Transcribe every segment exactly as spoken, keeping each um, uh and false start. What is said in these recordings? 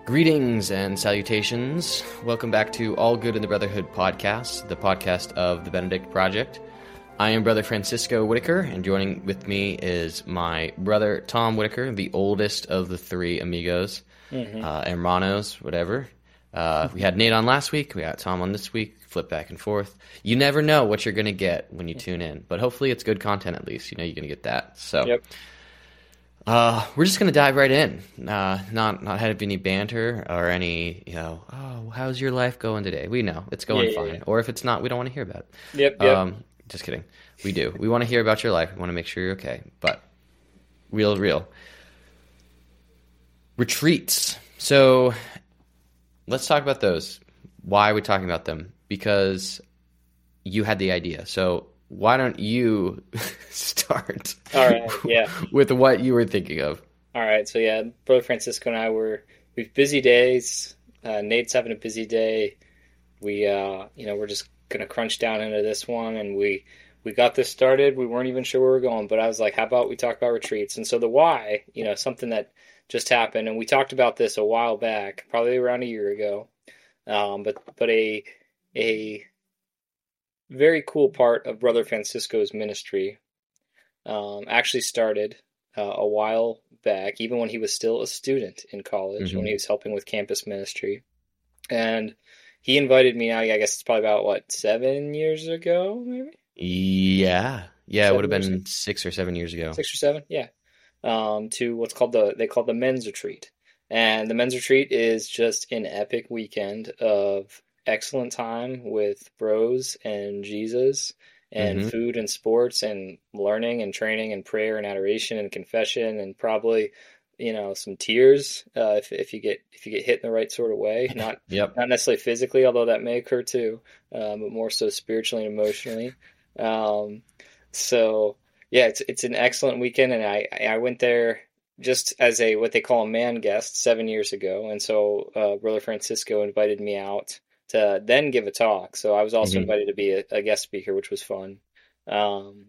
Greetings and salutations. Welcome back to All Good in the Brotherhood podcast, the podcast of the Benedict Project. I am Brother Francisco Whitaker, and joining with me is my brother Tom Whitaker, the oldest of the three amigos, mm-hmm. uh, hermanos, whatever. Uh, we had Nate on last week. We got Tom on this week. Flip back and forth. You never know what you're going to get when you tune in, but hopefully it's good content at least. You know you're going to get that. So. Yep. Uh, we're just going to dive right in, uh, not not have any banter or any, you know, oh, how's your life going today? We know it's going yeah, fine. Yeah. Or if it's not, we don't want to hear about it. Yep, yep. Um, just kidding. We do. We want to hear about your life. We want to make sure you're okay. But real, real. Retreats. So let's talk about those. Why are we talking about them? Because you had the idea. So why don't you start All right, yeah. with what you were thinking of? All right, so yeah, Brother Francisco and I were, we have busy days. Uh, Nate's having a busy day. We, uh, you know, we're just going to crunch down into this one, and we, we got this started. We weren't even sure where we were going, but I was like, how about we talk about retreats? And so the why, you know, something that just happened, and we talked about this a while back, probably around a year ago, um, but but a a... very cool part of Brother Francisco's ministry um, actually started uh, a while back, even when he was still a student in college, mm-hmm. when he was helping with campus ministry. And he invited me, I guess it's probably about, what, seven years ago, maybe? Yeah. Yeah, seven it would have been ago. six or seven years ago. Six or seven, yeah. Um, to what's called the, they call the men's retreat. And the men's retreat is just an epic weekend of excellent time with bros and Jesus and mm-hmm. food and sports and learning and training and prayer and adoration and confession and probably, you know, some tears uh, if if you get if you get hit in the right sort of way, not yep. not necessarily physically, although that may occur too, um, but more so spiritually and emotionally. Um, so yeah, it's it's an excellent weekend, and I I went there just as a what they call a man guest seven years ago, and so uh, Brother Francisco invited me out to then give a talk. So I was also mm-hmm. invited to be a, a guest speaker, which was fun. Um,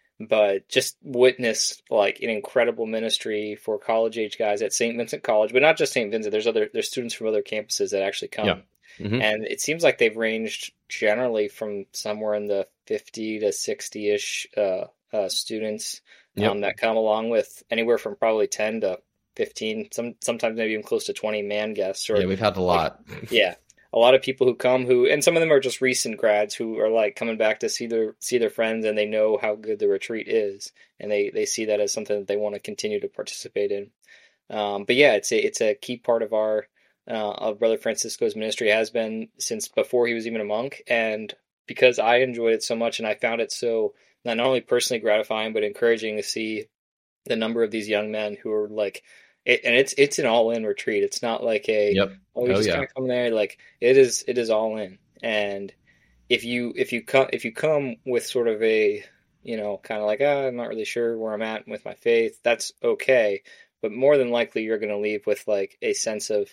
but just witness like an incredible ministry for college age guys at Saint Vincent College, but not just Saint Vincent. There's other, there's students from other campuses that actually come. Yeah. Mm-hmm. And it seems like they've ranged generally from somewhere in the fifty to sixty ish, uh, uh, students, um, yep. that come along with anywhere from probably ten to fifteen, some, sometimes maybe even close to twenty man guests. Or, yeah, we've had a lot. Like, yeah. A lot of people who come who, and some of them are just recent grads who are like coming back to see their see their friends, and they know how good the retreat is, and they, they see that as something that they want to continue to participate in. Um, but yeah, it's a it's a key part of our uh, of Brother Francisco's ministry, has been since before he was even a monk, and because I enjoyed it so much, and I found it so not only personally gratifying but encouraging to see the number of these young men who are like. It, and it's it's an all in retreat. It's not like a yep. oh you oh, just yeah. kind of come there. Like it is it is all in. And if you if you come if you come with sort of a you know kind of like oh, I'm not really sure where I'm at with my faith, that's okay. But more than likely you're going to leave with like a sense of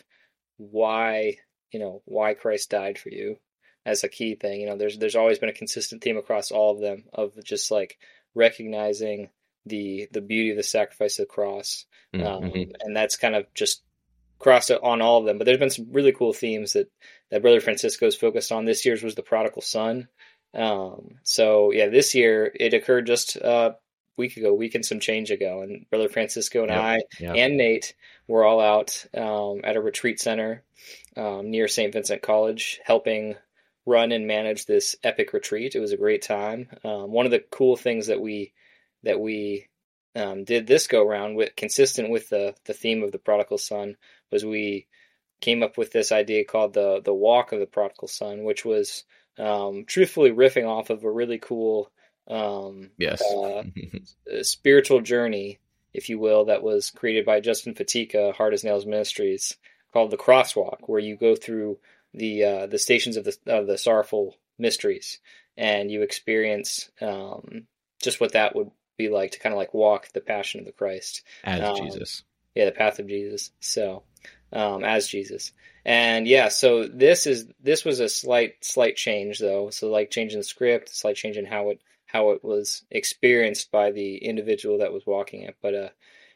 why you know why Christ died for you as a key thing. You know there's there's always been a consistent theme across all of them of just like recognizing the the beauty of the sacrifice of the cross. Um, mm-hmm. And that's kind of just crossed on all of them. But there's been some really cool themes that, that Brother Francisco's focused on. This year's was the prodigal son. Um, so yeah, this year it occurred just a week ago, week and some change ago. And Brother Francisco and yep. I yep. and Nate were all out um, at a retreat center um, near Saint Vincent College, helping run and manage this epic retreat. It was a great time. Um, one of the cool things that we that we Um, did this go round with consistent with the the theme of the prodigal son was we came up with this idea called the the walk of the prodigal son, which was um, truthfully riffing off of a really cool um, yes uh, spiritual journey, if you will, that was created by Justin Fatika, Hard as Nails Ministries, called the Crosswalk, where you go through the uh, the stations of the of the sorrowful mysteries, and you experience um, just what that would be like to kind of like walk the passion of the Christ as um, Jesus. Yeah, the path of Jesus. So um, as Jesus. And yeah, so this is this was a slight slight change though. So like changing the script, slight change in how it how it was experienced by the individual that was walking it. But uh,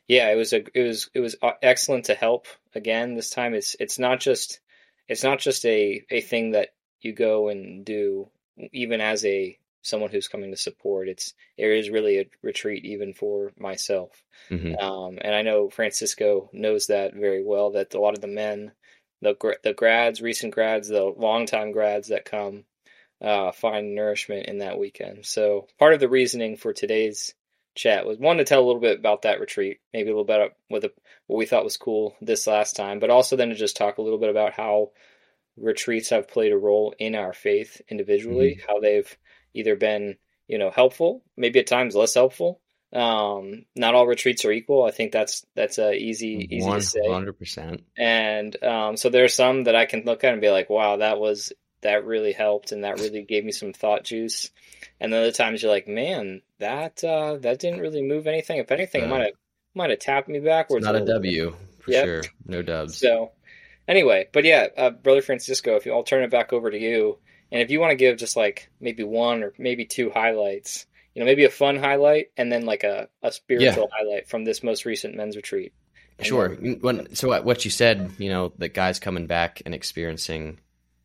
Yeah, it was a it was it was excellent to help. Again, this time it's it's not just it's not just a a thing that you go and do even as a someone who's coming to support. It's there is really a retreat even for myself. Mm-hmm. Um, and I know Francisco knows that very well, that a lot of the men, the the grads, recent grads, the longtime grads that come uh, find nourishment in that weekend. So part of the reasoning for today's chat was one to tell a little bit about that retreat, maybe a little bit about what, the, what we thought was cool this last time, but also then to just talk a little bit about how retreats have played a role in our faith individually, mm-hmm. how they've either been, you know, helpful, maybe at times less helpful. Um, not all retreats are equal. I think that's that's uh, easy easy to say. one hundred percent. And um, so there are some that I can look at and be like, wow, that was that really helped, and that really gave me some thought juice. And then other times you're like, man, that uh, that didn't really move anything. If anything, uh, it might have might have tapped me backwards. It's not a, a W bit. For yep. sure. No dubs. So anyway, but yeah, uh, Brother Francisco, if you, I'll turn it back over to you. And if you want to give just like maybe one or maybe two highlights, you know, maybe a fun highlight and then like a, a spiritual yeah. highlight from this most recent men's retreat. And sure. then, when, so what you said, you know, the guys coming back and experiencing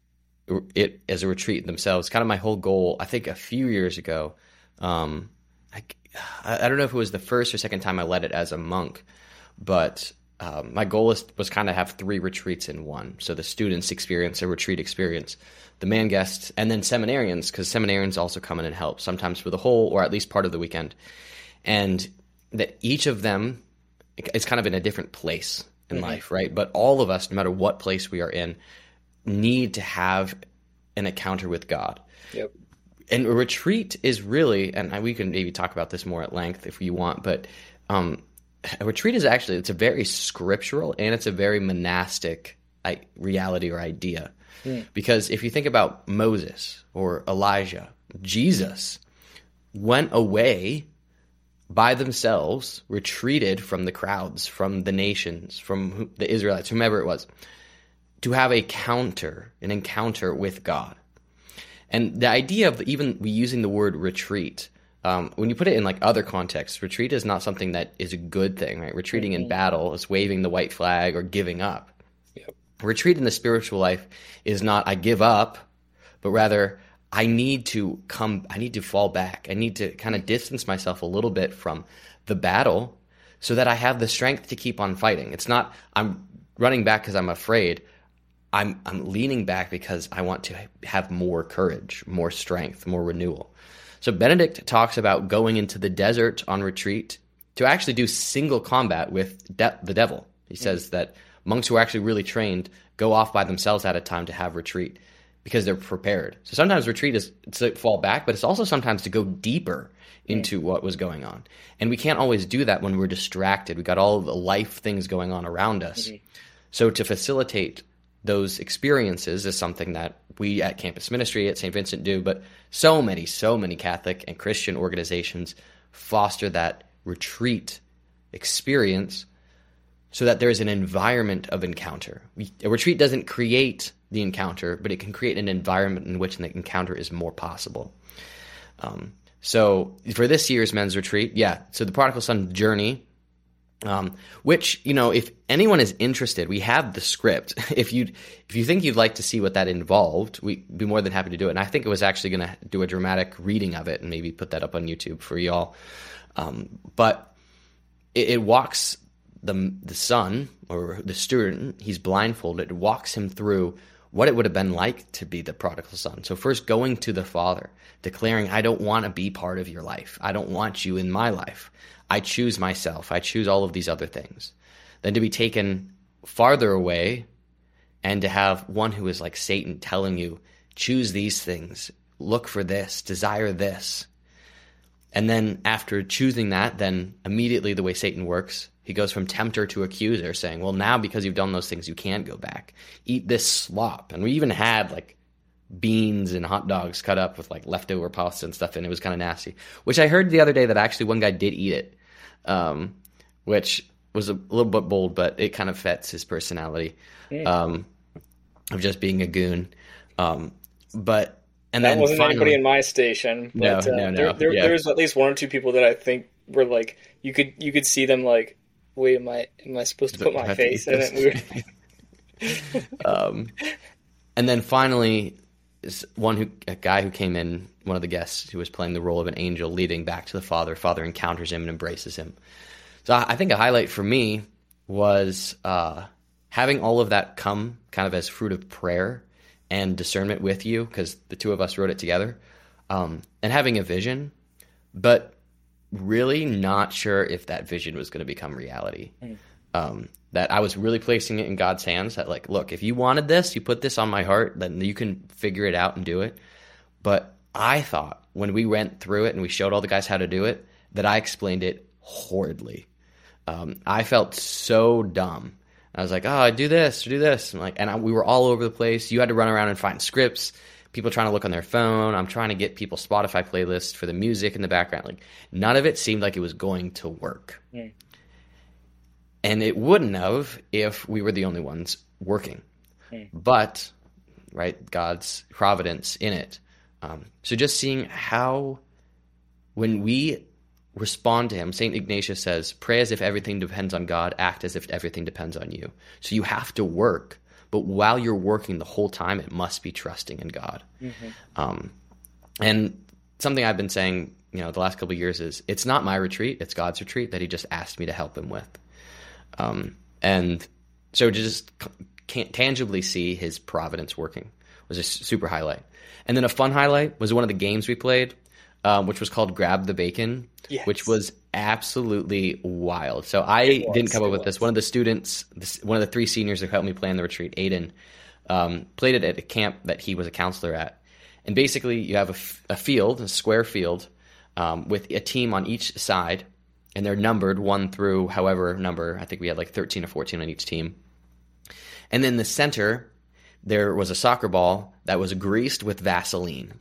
it as a retreat themselves, kind of my whole goal, I think a few years ago, um, I, I don't know if it was the first or second time I led it as a monk, but um, my goal was, was kind of have three retreats in one. So the students experience a retreat experience, the man guests, and then seminarians, because seminarians also come in and help, sometimes for the whole or at least part of the weekend. And that each of them is kind of in a different place in mm-hmm. life, right? But all of us, no matter what place we are in, need to have an encounter with God. Yep. And a retreat is really, and we can maybe talk about this more at length if you want, but um, a retreat is actually, it's a very scriptural and it's a very monastic reality or idea. Mm. Because if you think about Moses or Elijah, Jesus went away by themselves, retreated from the crowds, from the nations, from the Israelites, whomever it was, to have a counter, an encounter with God. And the idea of even using the word retreat, um, when you put it in like other contexts, retreat is not something that is a good thing, right? Retreating mm-hmm. in battle is waving the white flag or giving up. Yep. Retreat in the spiritual life is not I give up, but rather I need to come, I need to fall back. I need to kind of distance myself a little bit from the battle so that I have the strength to keep on fighting. It's not I'm running back because I'm afraid. I'm I'm leaning back because I want to have more courage, more strength, more renewal. So Benedict talks about going into the desert on retreat to actually do single combat with de- the devil. He says mm-hmm. that monks who are actually really trained go off by themselves at a time to have retreat because they're prepared. So sometimes retreat is to fall back, but it's also sometimes to go deeper into mm-hmm. what was going on. And we can't always do that when we're distracted. We got all the life things going on around us. Mm-hmm. So to facilitate those experiences is something that we at Campus Ministry at Saint Vincent do, but so many, so many Catholic and Christian organizations foster that retreat experience so that there is an environment of encounter. We, a retreat doesn't create the encounter, but it can create an environment in which the encounter is more possible. Um, so for this year's men's retreat, yeah, so the Prodigal Son Journey, Um, which, you know, if anyone is interested, we have the script. If you if you think you'd like to see what that involved, we'd be more than happy to do it. And I think it was actually going to do a dramatic reading of it and maybe put that up on YouTube for y'all. Um, but it, it walks the the son or the student, he's blindfolded, it walks him through what it would have been like to be the prodigal son. So first going to the father, declaring, I don't want to be part of your life. I don't want you in my life. I choose myself. I choose all of these other things. Then to be taken farther away and to have one who is like Satan telling you, choose these things, look for this, desire this. And then after choosing that, then immediately the way Satan works, he goes from tempter to accuser, saying, well, now because you've done those things, you can't go back. Eat this slop. And we even had like beans and hot dogs cut up with like leftover pasta and stuff, and it was kind of nasty. Which I heard the other day that actually one guy did eat it, um, which was a little bit bold, but it kind of fits his personality um, of just being a goon. Um, but and that then wasn't finally, anybody in my station. But, no, uh, no, no. There, there, yeah. there was at least one or two people that I think were like you could you could see them like wait, am I am I supposed to Do put I my have to eat face in this? it? We were... um, and then finally, is one who a guy who came in, one of the guests who was playing the role of an angel, leading back to the Father. Father encounters him and embraces him. So I think a highlight for me was uh, having all of that come kind of as fruit of prayer and discernment with you, because the two of us wrote it together, um, and having a vision, but really not sure if that vision was going to become reality. Mm. Um, that I was really placing it in God's hands, that like, look, if you wanted this, you put this on my heart, then you can figure it out and do it. But I thought when we went through it and we showed all the guys how to do it, that I explained it horridly. Um, I felt so dumb. I was like, oh, I do this, do this. And like, and I, we were all over the place. You had to run around and find scripts, people trying to look on their phone. I'm trying to get people Spotify playlists for the music in the background. Like, none of it seemed like it was going to work. Mm. And it wouldn't have if we were the only ones working. Mm. But, right, God's providence in it. Um, so just seeing how, when we respond to him, Saint Ignatius says, pray as if everything depends on God, act as if everything depends on you. So you have to work, but while you're working the whole time, it must be trusting in God. Mm-hmm. Um, and something I've been saying, you know, the last couple of years is, it's not my retreat, it's God's retreat that he just asked me to help him with. Um, and so to just can't tangibly see his providence working was a super highlight. And then a fun highlight was one of the games we played, um, which was called Grab the Bacon, yes. which was absolutely wild. So I was, didn't come up with was. this. One of the students, this, one of the three seniors who helped me plan the retreat, Aiden, um, played it at a camp that he was a counselor at. And basically you have a, f- a field, a square field, um, with a team on each side, and they're numbered one through however number. I think we had like thirteen or fourteen on each team. And then the center, there was a soccer ball that was greased with Vaseline.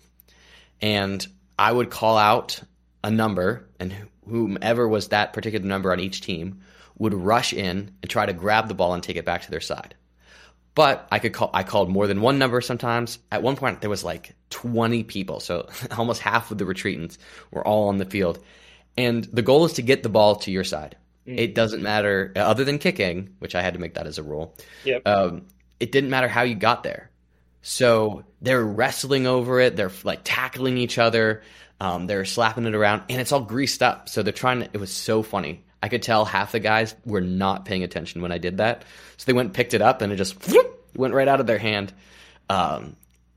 And I would call out a number, and whomever was that particular number on each team would rush in and try to grab the ball and take it back to their side. But I could call, I called more than one number sometimes. At one point, there was like twenty people. So almost half of the retreatants were all on the field. And the goal is to get the ball to your side. Mm. It doesn't matter, other than kicking, which I had to make that as a rule. Yep. Um, it didn't matter how you got there. So they're wrestling over it. They're like tackling each other. Um, they're slapping it around, and it's all greased up. So they're trying to, it was so funny. I could tell half the guys were not paying attention when I did that. So they went and picked it up, and it just whoop, went right out of their hand. Um,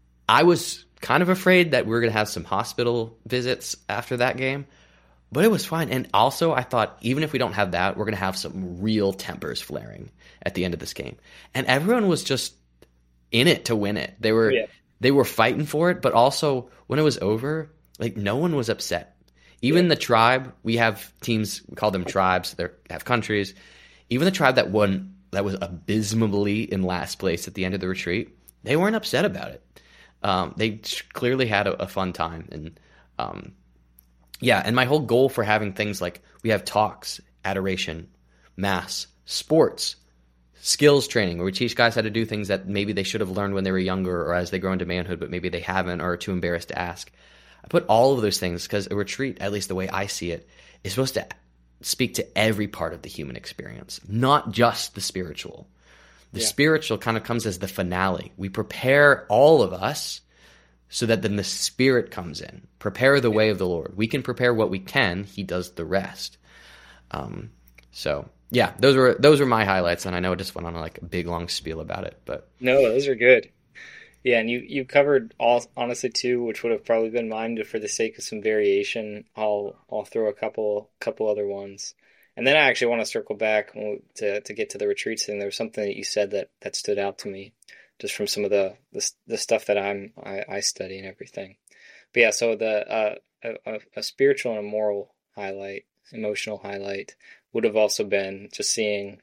I was kind of afraid that we were going to have some hospital visits after that game, but it was fine. And also I thought, even if we don't have that, we're going to have some real tempers flaring at the end of this game. And everyone was just in it to win it. They were, yeah. they were fighting for it, but also when it was over, like no one was upset. Even yeah. the tribe, we have teams, we call them tribes, they have countries. Even the tribe that won, that was abysmally in last place at the end of the retreat, they weren't upset about it. Um, they clearly had a, a fun time. And um, yeah, and my whole goal for having things like, we have talks, adoration, mass, sports, skills training, where we teach guys how to do things that maybe they should have learned when they were younger or as they grow into manhood, but maybe they haven't or are too embarrassed to ask. I put all of those things because a retreat, at least the way I see it, is supposed to speak to every part of the human experience, not just the spiritual. The yeah. spiritual kind of comes as the finale. We prepare all of us so that then the spirit comes in. Prepare the way of the Lord. We can prepare what we can. He does the rest. Um, so yeah, those were those were my highlights, and I know I just went on like a big long spiel about it, but no, those are good. Yeah, and you, you covered all, honestly, too, which would have probably been mine, but for the sake of some variation, I'll I'll throw a couple couple other ones. And then I actually want to circle back to to get to the retreats thing. There was something that you said that, that stood out to me, just from some of the the, the stuff that I'm I, I study and everything. But yeah, so the uh, a, a spiritual and a moral highlight, emotional highlight, would have also been just seeing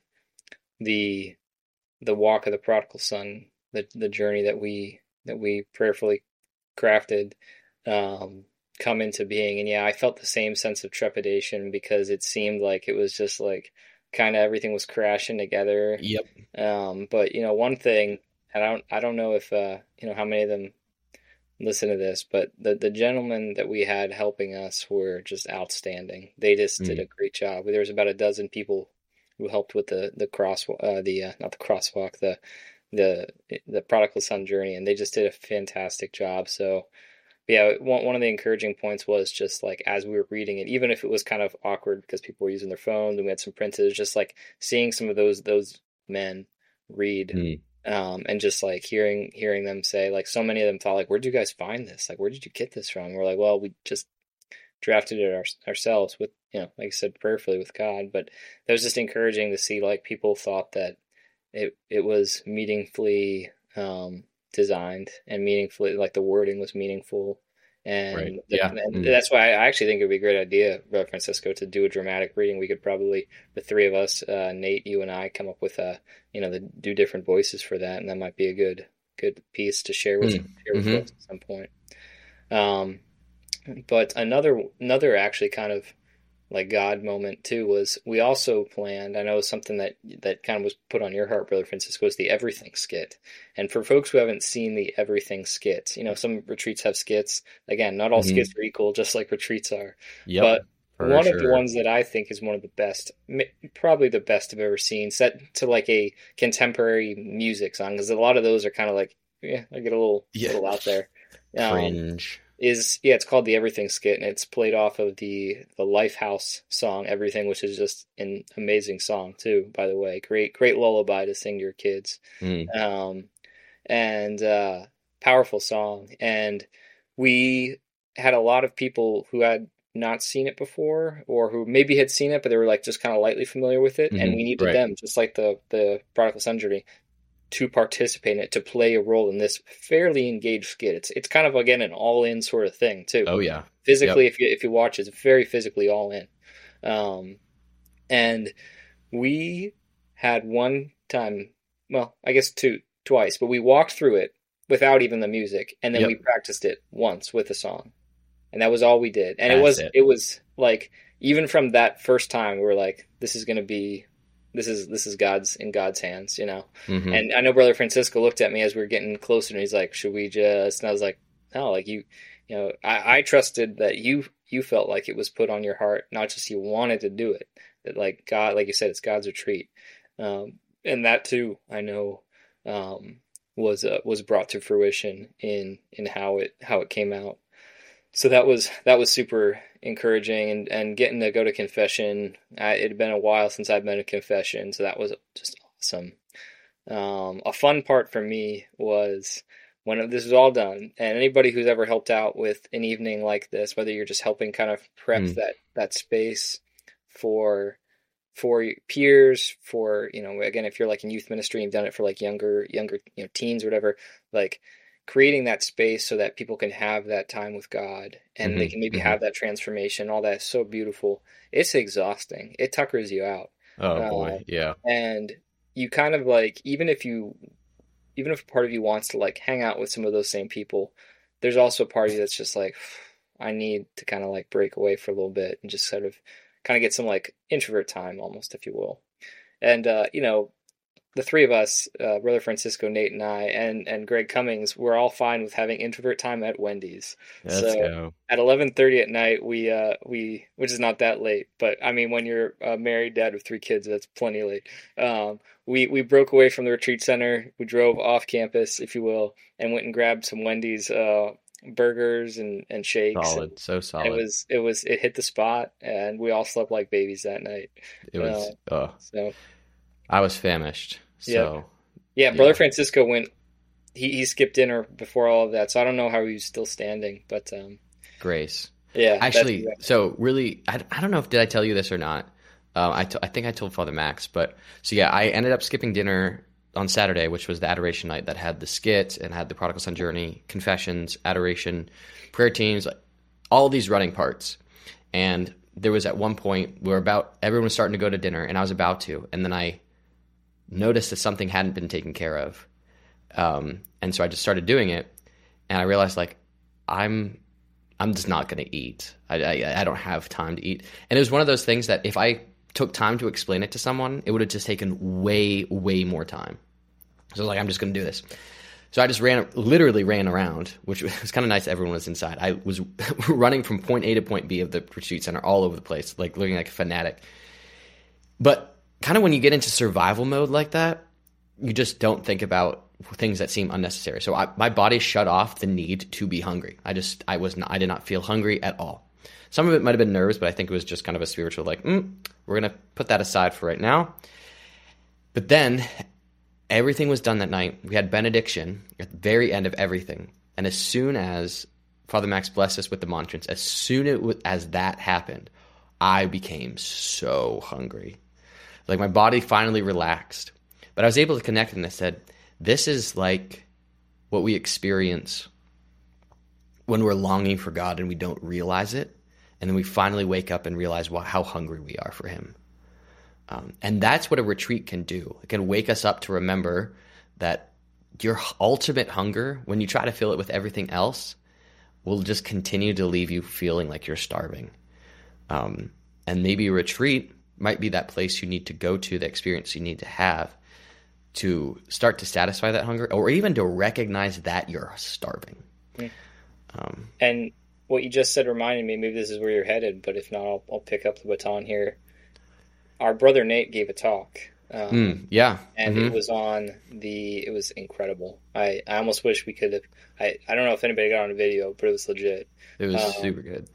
the the walk of the prodigal son. The the journey that we that we prayerfully crafted um, come into being. And yeah, I felt the same sense of trepidation because it seemed like it was just like kind of everything was crashing together. Yep. Um, but you know, one thing, and I don't I don't know if uh, you know how many of them listen to this, but the the gentlemen that we had helping us were just outstanding. They just mm. did a great job. There was about a dozen people who helped with the the cross uh, the uh, not the crosswalk the the the prodigal son journey, and they just did a fantastic job. So yeah, one one of the encouraging points was just like as we were reading it, even if it was kind of awkward because people were using their phones and we had some printed, just like seeing some of those those men read. Mm. Um, and just like hearing hearing them say, like, so many of them thought, like, where did you guys find this? Like, where did you get this from? We're like, well, we just drafted it our, ourselves with, you know, like I said, prayerfully with God. But that was just encouraging to see, like, people thought that it it was meaningfully um, designed and meaningfully, like the wording was meaningful. And, Right. the, Yeah. and Mm. that's why I actually think it would be a great idea, Brother Francisco, to do a dramatic reading. We could probably, the three of us, uh, Nate, you and I, come up with a, you know, the, do different voices for that, and that might be a good good piece to share with, Mm. share with Mhm. folks at some point. Um, but another another actually kind of like God moment too was we also planned. I know something that that kind of was put on your heart, Brother Francisco, is the Everything skit. And for folks who haven't seen the Everything skit, you know, some retreats have skits. Again, not all Mhm. skits are equal, just like retreats are. Yep. But For one of the sure. ones that I think is one of the best, m- probably the best I've ever seen, set to like a contemporary music song, because a lot of those are kind of like, yeah, I get a little, Yeah. little out there. Um, Cringe. is yeah, it's called the Everything skit, and it's played off of the the Lifehouse song Everything, which is just an amazing song too, by the way. Great great lullaby to sing to your kids. Mm. Um and uh powerful song. And we had a lot of people who had not seen it before, or who maybe had seen it but they were like just kind of lightly familiar with it, and Mhm. we needed Right. them, just like the the Prodigal Son journey, to participate in it, to play a role in this fairly engaged skit. It's it's kind of again an all in sort of thing too. Oh yeah. Physically, Yep. if you if you watch, it's very physically all in. Um, and we had one time, well, I guess two twice, but we walked through it without even the music, and then Yep. we practiced it once with a song, and that was all we did. And it That's was it. it was like even from that first time, we were like, this is going to be. This is this is God's in God's hands, you know. Mhm. And I know Brother Francisco looked at me as we were getting closer, and he's like, "Should we just?" And I was like, "No, like you, you know, I, I trusted that you you felt like it was put on your heart, not just you wanted to do it. That like God, like you said, it's God's retreat, um, and that too, I know, um, was uh, was brought to fruition in in how it how it came out. So that was that was super encouraging, and, and getting to go to confession. I, it had been a while since I'd been to confession, so that was just awesome. Um, a fun part for me was when this was all done, and anybody who's ever helped out with an evening like this, whether you're just helping kind of prep Mm. that that space for for peers, for, you know, again, if you're like in youth ministry and you've done it for like younger younger you know teens or whatever, like creating that space so that people can have that time with God, and Mhm. they can maybe Mhm. have that transformation. All that is so beautiful. It's exhausting. It tuckers you out. Oh Uh, boy. Yeah. and you kind of like, even if you even if part of you wants to like hang out with some of those same people, there's also a part of you that's just like, I need to kind of like break away for a little bit and just sort of kind of get some like introvert time almost, if you will. And uh, you know, the three of us, uh, Brother Francisco, Nate, and I, and and Greg Cummings, we're all fine with having introvert time at Wendy's. Let's So go. at eleven thirty at night, we uh we which is not that late, but I mean, when you're a married dad with three kids, that's plenty late. Um, we we broke away from the retreat center. We drove off campus, if you will, and went and grabbed some Wendy's uh burgers and and shakes. And, Solid. So and it solid. was it was it hit the spot, and we all slept like babies that night. It was. Uh, So I was famished. So yeah, Brother yeah. Francisco went. He he skipped dinner before all of that, so I don't know how he was still standing, but um, Grace. yeah, that's Actually, exactly- so really, I, I don't know if did I tell you this or not. Um, I, t- I think I told Father Max, but so yeah, I ended up skipping dinner on Saturday, which was the adoration night that had the skit and had the Prodigal Son journey, confessions, adoration, prayer teams, like, all these running parts. And there was at one point where about everyone was starting to go to dinner, and I was about to, and then I noticed that something hadn't been taken care of, um, and so I just started doing it, and I realized like I'm I'm just not going to eat. I, I I don't have time to eat, and it was one of those things that if I took time to explain it to someone, it would have just taken way way more time. So I was like, I'm just going to do this. So I just ran, literally ran around, which was kind of nice. Everyone was inside. I was running from point A to point B of the retreat center all over the place, like looking like a fanatic. But kind of when you get into survival mode like that, you just don't think about things that seem unnecessary. So I, my body shut off the need to be hungry. I just, I was not, I did not feel hungry at all. Some of it might have been nerves, but I think it was just kind of a spiritual, like, mm, we're going to put that aside for right now. But then everything was done that night. We had benediction at the very end of everything. And as soon as Father Max blessed us with the monstrance, as soon as that happened, I became so hungry. Like my body finally relaxed. But I was able to connect and I said, this is like what we experience when we're longing for God and we don't realize it. And then we finally wake up and realize wow, how hungry we are for him. Um, and that's what a retreat can do. It can wake us up to remember that your ultimate hunger, when you try to fill it with everything else, will just continue to leave you feeling like you're starving. Um, and maybe a retreat might be that place you need to go to, the experience you need to have to start to satisfy that hunger, or even to recognize that you're starving. Mm. Um, and what you just said reminded me, maybe this is where you're headed, but if not, I'll, I'll pick up the baton here. Our brother Nate gave a talk. Um, mm, yeah. And mm-hmm. it was on the, it was incredible. I, I almost wish we could have, I, I don't know if anybody got on a video, but it was legit. It was um, super good.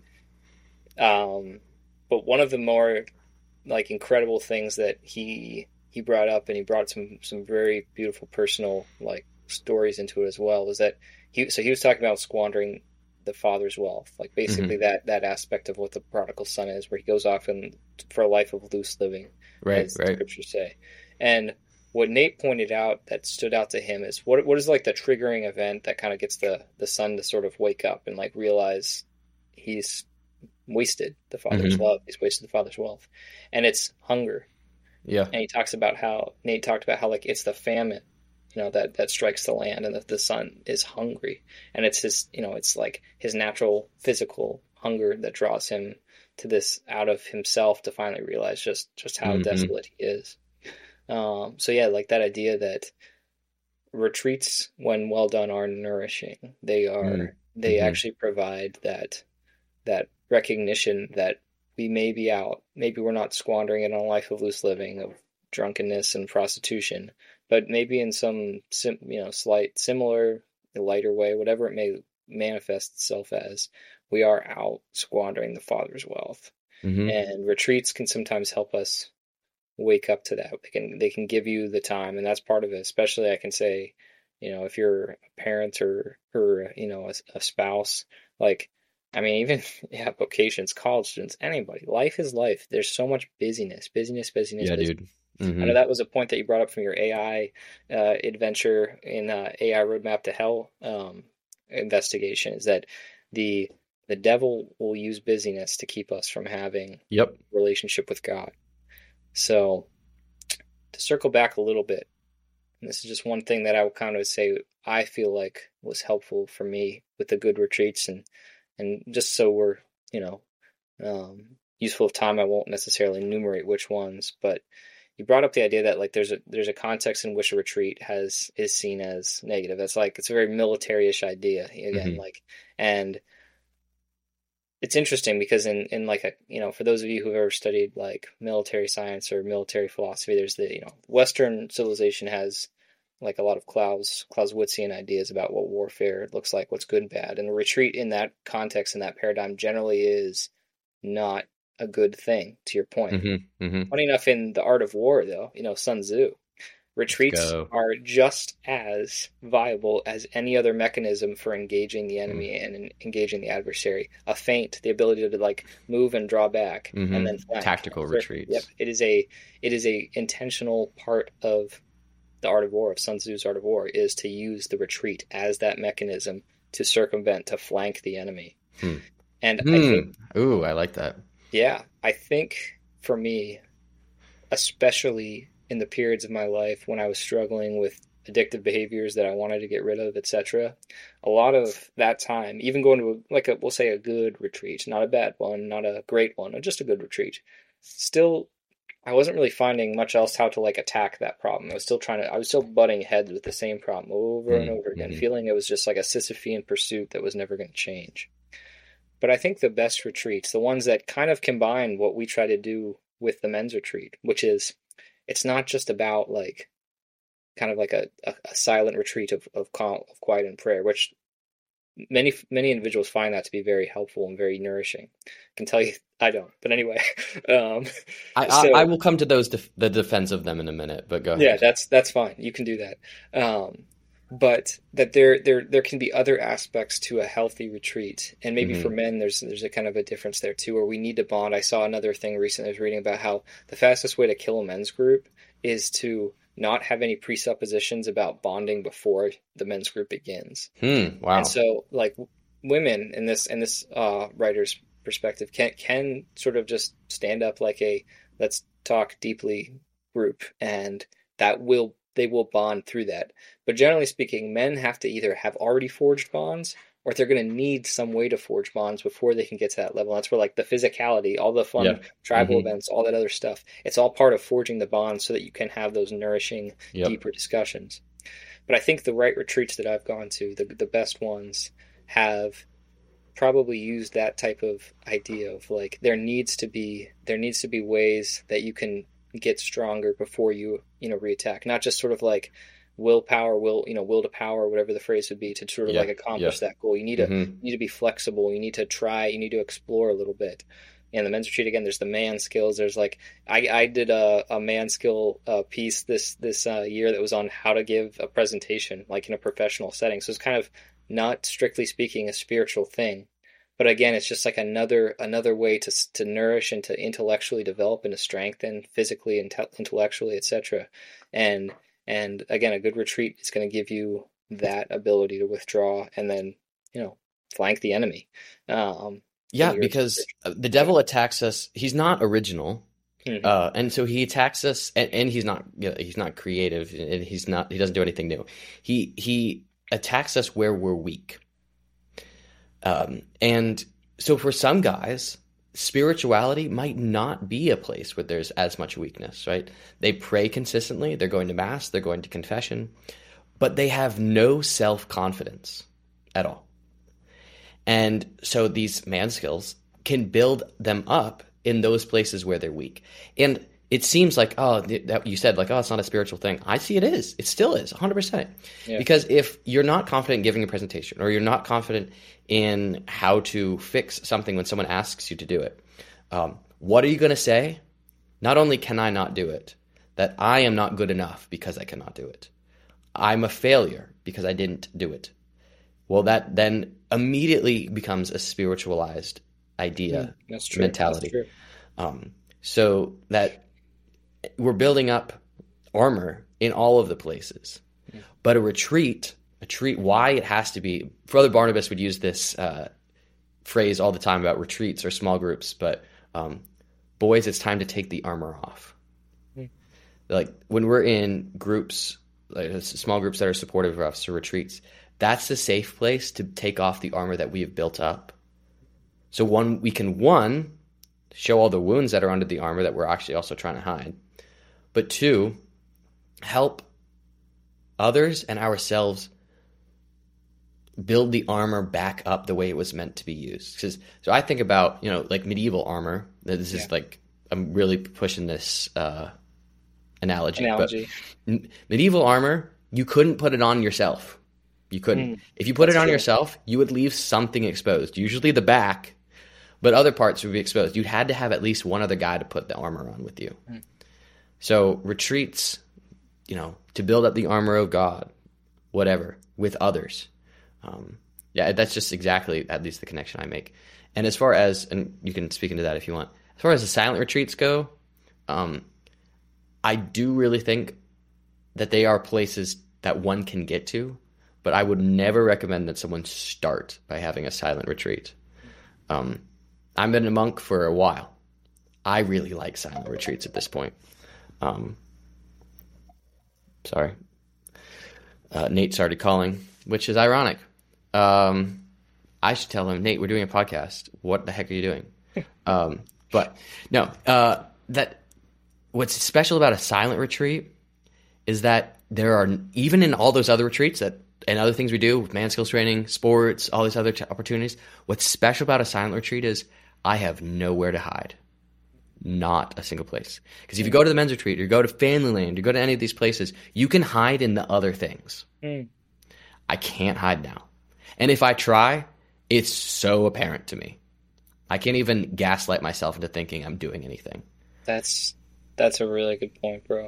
Um, but one of the more like incredible things that he, he brought up, and he brought some, some very beautiful personal like stories into it as well, was that he, so he was talking about squandering the father's wealth, like basically mm-hmm. that, that aspect of what the prodigal son is, where he goes off and for a life of loose living, right, as right. the scriptures say. And what Nate pointed out that stood out to him is what, what is like the triggering event that kind of gets the, the son to sort of wake up and like realize he's wasted the father's mm-hmm. love. He's wasted the father's wealth. And it's hunger. Yeah. And he talks about how, Nate talked about how like it's the famine, you know, that, that strikes the land, and that the son is hungry. And it's his, you know, it's like his natural physical hunger that draws him to this out of himself to finally realize just, just how mm-hmm. desolate he is. Um, so yeah, like that idea that retreats, when well done, are nourishing. They are, mm-hmm. they actually provide that, that recognition that we may be out, maybe we're not squandering it on a life of loose living, of drunkenness and prostitution, but maybe in some, sim, you know, slight, similar, lighter way, whatever it may manifest itself as, we are out squandering the Father's wealth. Mm-hmm. And retreats can sometimes help us wake up to that. They can, they can give you the time, and that's part of it. Especially, I can say, you know, if you're a parent or, or you know, a, a spouse, like, I mean, even yeah, vocations, college students, anybody. Life is life. There's so much busyness, busyness, busyness. Yeah, busyness. dude. Mm-hmm. I know that was a point that you brought up from your A I uh, adventure in uh, A I Roadmap to Hell um, investigation, is that the the devil will use busyness to keep us from having yep. a relationship with God. So to circle back a little bit, and this is just one thing that I would kind of say I feel like was helpful for me with the good retreats, and and just so we're, you know, um, useful of time, I won't necessarily enumerate which ones, but you brought up the idea that like there's a there's a context in which a retreat has is seen as negative. That's like, it's a very military-ish idea again, mm-hmm. like, and it's interesting because in, in like a, you know, for those of you who've ever studied like military science or military philosophy, there's the, you know, Western civilization has like a lot of Claus, Clausewitzian ideas about what warfare looks like, what's good and bad. And a retreat in that context, in that paradigm, generally is not a good thing, to your point. Mm-hmm, mm-hmm. Funny enough, in The Art of War, though, you know, Sun Tzu, retreats are just as viable as any other mechanism for engaging the enemy mm-hmm. and engaging the adversary. A feint, the ability to like move and draw back, mm-hmm. and then flank. Tactical so, retreats. Yep, it is a it is a intentional part of the Art of War, of Sun Tzu's Art of War, is to use the retreat as that mechanism to circumvent, to flank the enemy. Hmm. And hmm. I think, ooh, I like that. Yeah, I think for me, especially in the periods of my life when I was struggling with addictive behaviors that I wanted to get rid of, et cetera, a lot of that time, even going to a, like a, we'll say a good retreat, not a bad one, not a great one, just a good retreat, still, I wasn't really finding much else how to like attack that problem. I was still trying to, I was still butting heads with the same problem over mm-hmm. and over again, mm-hmm. feeling it was just like a Sisyphean pursuit that was never going to change. But I think the best retreats, the ones that kind of combine what we try to do with the men's retreat, which is it's not just about like kind of like a, a, a silent retreat of of, calm, of quiet and prayer, which many many individuals find that to be very helpful and very nourishing. I can tell you, I don't. But anyway, um, I, so I, I will come to those def- the defense of them in a minute. But go ahead. yeah, that's that's fine. You can do that. Um, but that there there there can be other aspects to a healthy retreat, and maybe mm-hmm. for men, there's there's a kind of a difference there too, where we need to bond. I saw another thing recently. I was reading about how the fastest way to kill a men's group is to not have any presuppositions about bonding before the men's group begins. Hmm, wow. And so, like, women in this in this uh, writer's perspective can can sort of just stand up like a let's talk deeply group, and that will they will bond through that. But generally speaking, men have to either have already forged bonds, or they're going to need some way to forge bonds before they can get to that level. That's where like the physicality, all the fun yep. tribal mm-hmm. events, all that other stuff, it's all part of forging the bonds so that you can have those nourishing, yep. deeper discussions. But I think the right retreats that I've gone to, the the best ones, have probably used that type of idea of like there needs to be there needs to be ways that you can get stronger before you you know reattack, not just sort of like willpower, will you know, will to power, whatever the phrase would be, to sort of yeah, like accomplish yeah. that goal. You need to mm-hmm. you need to be flexible. You need to try. You need to explore a little bit. And the men's retreat again. There's the man skills. There's like I, I did a, a man skill uh, piece this this uh, year that was on how to give a presentation like in a professional setting. So it's kind of not strictly speaking a spiritual thing, but again, it's just like another another way to to nourish and to intellectually develop and to strengthen physically and te- intellectually, et cetera. And And again, a good retreat is going to give you that ability to withdraw and then, you know, flank the enemy. Um, yeah, because the devil attacks us. He's not original, mm-hmm. uh, and so he attacks us. And, and he's not. You know, he's not creative, and he's not. He doesn't do anything new. He he attacks us where we're weak. Um, and so for some guys, spirituality might not be a place where there's as much weakness, right? They pray consistently, they're going to mass, they're going to confession, but they have no self-confidence at all. And so these man skills can build them up in those places where they're weak. And it seems like, oh, that you said like, oh, it's not a spiritual thing. I see it is. It still is, one hundred percent. Yeah. Because if you're not confident in giving a presentation, or you're not confident in how to fix something when someone asks you to do it, um, what are you going to say? Not only can I not do it, that I am not good enough because I cannot do it. I'm a failure because I didn't do it. Well, that then immediately becomes a spiritualized idea, yeah, that's true. mentality. That's true. Um, so that we're building up armor in all of the places. Yeah. But a retreat, a retreat, why it has to be, Brother Barnabas would use this uh, phrase all the time about retreats or small groups, but um, boys, it's time to take the armor off. Yeah. Like when we're in groups, like small groups that are supportive of us or retreats, that's the safe place to take off the armor that we have built up. So one, we can, one, show all the wounds that are under the armor that we're actually also trying to hide. But two, help others and ourselves build the armor back up the way it was meant to be used. Because so I think about, you know, like medieval armor. This is yeah. like, I'm really pushing this uh, analogy. Analogy. But medieval armor, you couldn't put it on yourself. You couldn't. Mm, if you put it on true. yourself, you would leave something exposed, usually the back, but other parts would be exposed. You had to have at least one other guy to put the armor on with you. Mm. So retreats, you know, to build up the armor of God, whatever, with others. Um, yeah, that's just exactly at least the connection I make. And as far as, and you can speak into that if you want, as far as the silent retreats go, um, I do really think that they are places that one can get to, but I would never recommend that someone start by having a silent retreat. Um, I've been a monk for a while. I really like silent retreats at this point. Um, sorry. Uh, Nate started calling, which is ironic. Um, I should tell him, Nate, we're doing a podcast. What the heck are you doing? um, but no, uh, that what's special about a silent retreat is that there are, even in all those other retreats that and other things we do with man skills training, sports, all these other t- opportunities, what's special about a silent retreat is I have nowhere to hide. not a single place. Because if you go to the men's retreat, or you go to Family Land, you go to any of these places, you can hide in the other things. Mm. I can't hide now. And if I try, it's so apparent to me. I can't even gaslight myself into thinking I'm doing anything. That's that's a really good point, bro.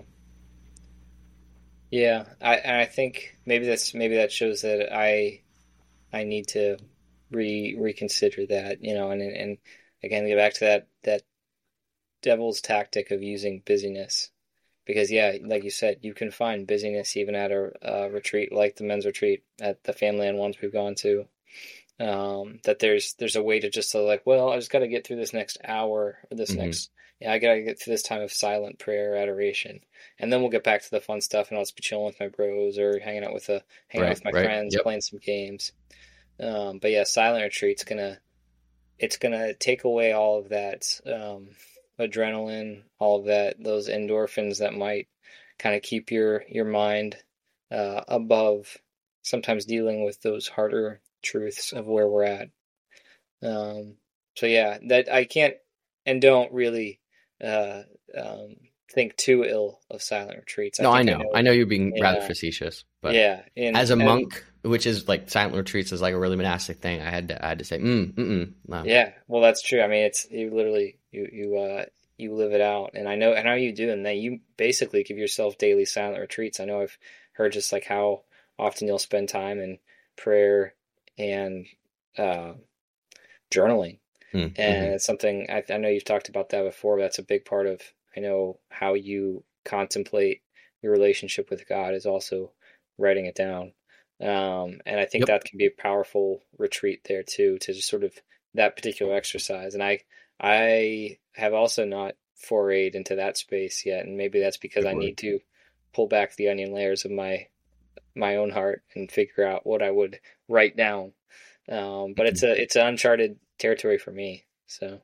Yeah, I and I think maybe that's maybe that shows that I I need to re reconsider that, you know, and and again get back to that that devil's tactic of using busyness, because yeah, like you said, you can find busyness even at a, a retreat like the men's retreat, at the Family and ones we've gone to. Um, that there's there's a way to just so like, well, I just got to get through this next hour or this mm-hmm. next. Yeah, I gotta get through this time of silent prayer, adoration, and then we'll get back to the fun stuff, and I'll just be chilling with my bros or hanging out with a hanging right, out with my right. friends, yep. playing some games. Um, but yeah, silent retreat's gonna it's gonna take away all of that um, adrenaline, all of that those endorphins that might kind of keep your your mind uh, above sometimes dealing with those harder truths of where we're at. Um, so yeah, that I can't and don't really. Uh, um, think too ill of silent retreats. I no, I know. I know. I know you're being yeah. rather facetious, but yeah, and, as a and, monk, which is like silent retreats is like a really monastic thing, I had to I had to say, mm, mm, no. Yeah, well, that's true. I mean, it's you literally you you uh you live it out, and I know and how you do, and that you basically give yourself daily silent retreats. I know I've heard just like how often you'll spend time in prayer and uh, journaling. Mm-hmm. And it's something I, I know you've talked about that before. But that's a big part of, I know, how you contemplate your relationship with God is also writing it down. Um, and I think yep. that can be a powerful retreat there too, to just sort of that particular exercise. And I, I have also not forayed into that space yet. And maybe that's because Good I word. need to pull back the onion layers of my, my own heart and figure out what I would write down. Um, but it's a, it's an uncharted territory for me. So.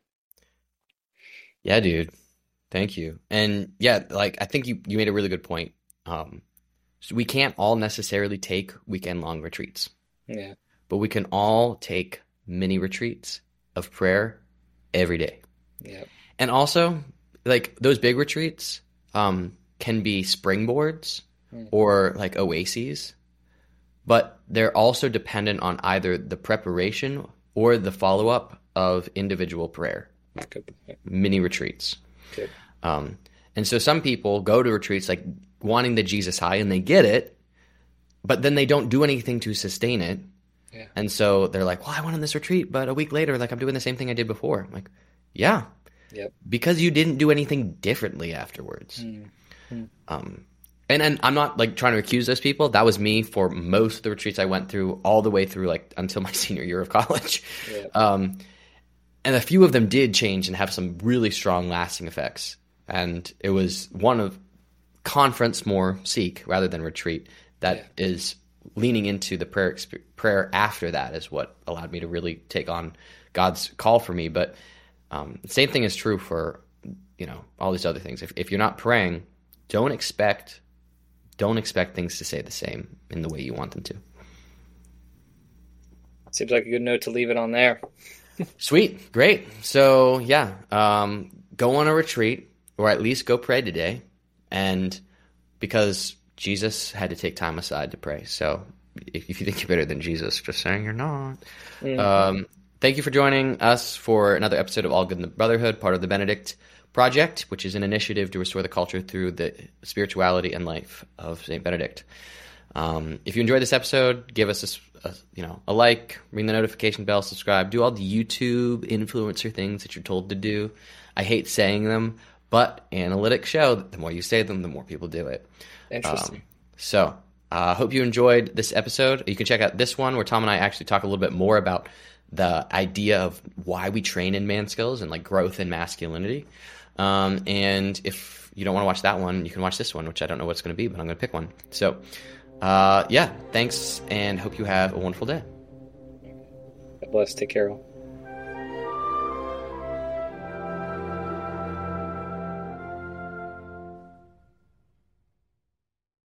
Yeah, dude. Thank you. And yeah, like, I think you, you made a really good point. Um, so we can't all necessarily take weekend long retreats. Yeah. But we can all take mini retreats of prayer every day. Yeah. And also, like, those big retreats um, can be springboards mm. or like oases, but they're also dependent on either the preparation or the follow-up of individual prayer. Good. Mini retreats. Good. Um, and so some people go to retreats like wanting the Jesus high, and they get it, but then they don't do anything to sustain it. Yeah. And so they're like, well, I went on this retreat, but a week later, like, I'm doing the same thing I did before. I'm like, yeah. Yep. Because you didn't do anything differently afterwards. Mm-hmm. Um, and, and I'm not like trying to accuse those people. That was me for most of the retreats I went through, all the way through like until my senior year of college. Yeah. Um, and a few of them did change and have some really strong lasting effects. And it was one of conference more seek rather than retreat that yeah. is leaning into the prayer exp- prayer after that is what allowed me to really take on God's call for me. But um, the same thing is true for, you know, all these other things. If if you're not praying, don't expect don't expect things to stay the same in the way you want them to. Seems like a good note to leave it on there. Sweet. Great. So yeah, um, go on a retreat, or at least go pray today. And because Jesus had to take time aside to pray. So if you think you're better than Jesus, just saying you're not. Mm-hmm. Um, thank you for joining us for another episode of All Good in the Brotherhood, part of the Benedict Project, which is an initiative to restore the culture through the spirituality and life of Saint Benedict. Um, if you enjoyed this episode, give us a, a, you know, a like, ring the notification bell, subscribe, do all the YouTube influencer things that you're told to do. I hate saying them, but analytics show that the more you say them, the more people do it. Interesting. Um, so I uh, hope you enjoyed this episode. You can check out this one where Tom and I actually talk a little bit more about the idea of why we train in man skills and like growth in masculinity. Um, and if you don't want to watch that one, you can watch this one, which I don't know what it's going to be, but I'm going to pick one. So uh, yeah, thanks, and hope you have a wonderful day. God bless. Take care all.